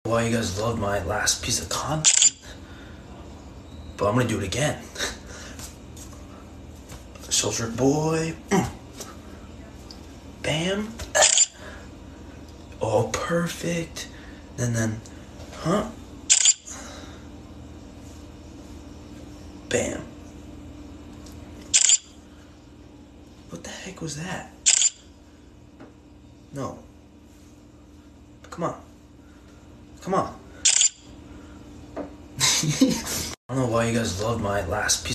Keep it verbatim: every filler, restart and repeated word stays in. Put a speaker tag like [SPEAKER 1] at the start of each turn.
[SPEAKER 1] Why you guys loved my last piece of content, but I'm gonna do it again. Soldier boy. Bam. Oh, perfect. And then, huh? Bam. What the heck was that? No. Come on. Come on. I don't know why you guys loved my last piece.